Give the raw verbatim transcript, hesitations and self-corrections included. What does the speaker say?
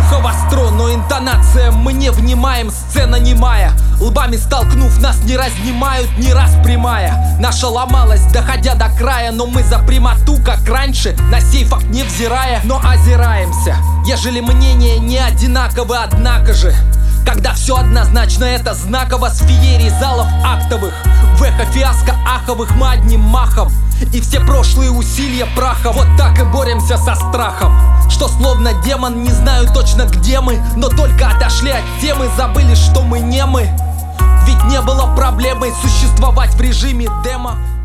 Ухо востро, но интонация мы не внимаем. Сцена немая, лбами столкнув, нас не разнимают, не раз прямая. Наша ломалась, доходя до края, но мы за прямоту, как раньше, на сей факт не взирая, но озираемся, ежели мнения не одинаковы, однако же когда все однозначно, это знаково. С феерий залов актовых, в эхо фиаско аховых мы одним махом, и все прошлые усилия праха. Вот так и боремся со страхом, что словно демон, не знаю точно где мы, но только отошли от темы, забыли, что мы не мы. Ведь не было проблемой существовать в режиме демо.